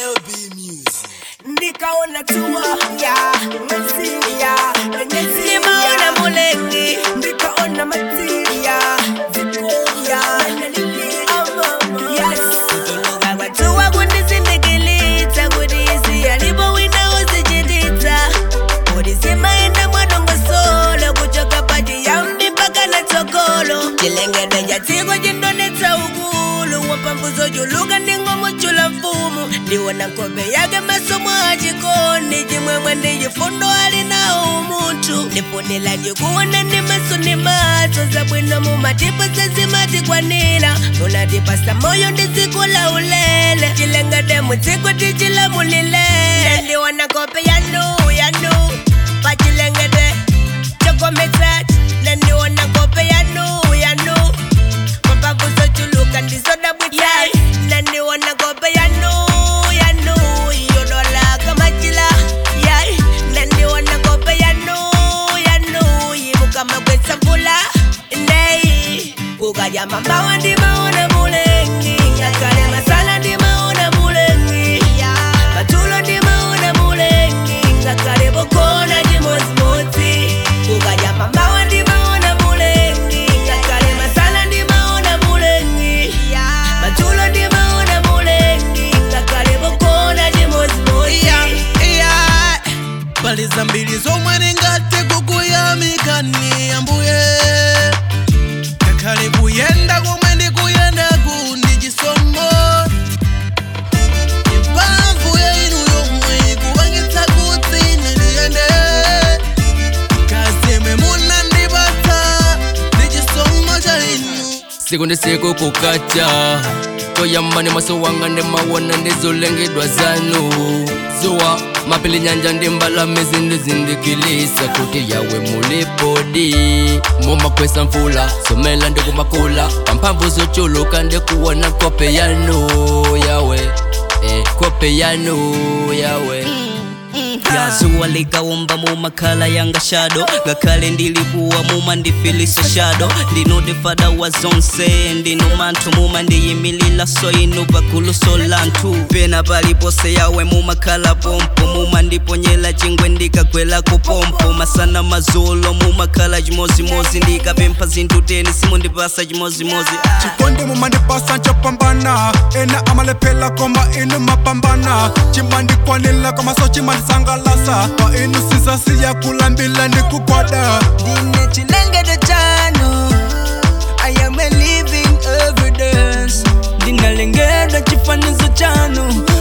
LB Music. Nikaona tua ya masiria nimeona mulengi nikaona matiria zikoya yes kutoka kwa tua kundisindikiza kudisi alipo wina usijidita kudisema enda mwadongo solo kuchoka pati ya mpaka na tokolo kilengede jatiko jindoneta ugulu wapambuzo juluga ndingo muchula mfumu ndiwona nkobe yake masomo ajikoni jimwemwe ndijifundo alina umutu nipunila jikuona ni maso ni maso zabwino mumatipo zazimati kwa nila munatipasa moyo ndizikula ulele jilengede mutiko tijila mulilele ndiwona nkobe yanu pachilengede chokometat ndiwona nkobe yanu mapavuzo chuluka ndizoda bwita ndiwona nkobe yanu yodola kamachila ndiwona nkobe yanu yibuka magwesa mvula ndei kukaja mamawa ndimaona mulengi akale masala ndimaona mulengi matulo ndimaona mulengi akale bokona jimozimozi kukaja mamawa ndimaona mulengi akale masala ndimaona mulengi matulo ndimaona mulengi akale bokona jimozimozi Paliza mbili zomwe ngate kukuyamikani ambuye kakale kuyenda komwe ndikuyenda kundichisomo impamvu yainu yomwe kupangitsa kuti ndiyende kazemwe munandipatsa ndichisomo cha inu siku ndi siku kukacha toyamba ndi maso wanga ndimawona ndizolengedwa zanu zuwa mapili nyanja ndi mbalame zindizindikilisa kuti yawe mulipodi mumakwesa mvula somela ndikumakula pamphamvu zochuluka ndikuwona kope yanu yawe kope yanu yawe yazuwa likawomba mumakhala yanga shado ngakale ndilikuwa muma ndifilisa shado ndinode fada wa zonse ndinu manthu muma ndiyimilila so inu pakulu so lanthu pena palipose yawe mumakhala pompo muma ndiponyela chingwe ndikagwelako pompo masana mazulo mumakhala chimozimozi ndikapempha zinthu teni simundipasa chimozimozi chikonde mumandipasa nchopambana ena amalephela koma inu mapambana chimandikwanila koma so chimandisangalasa pa inu sisasiya kulambila ndikukwada ndine chilengede chanu I am a living evidence ndinalengedwa chifanizo chanu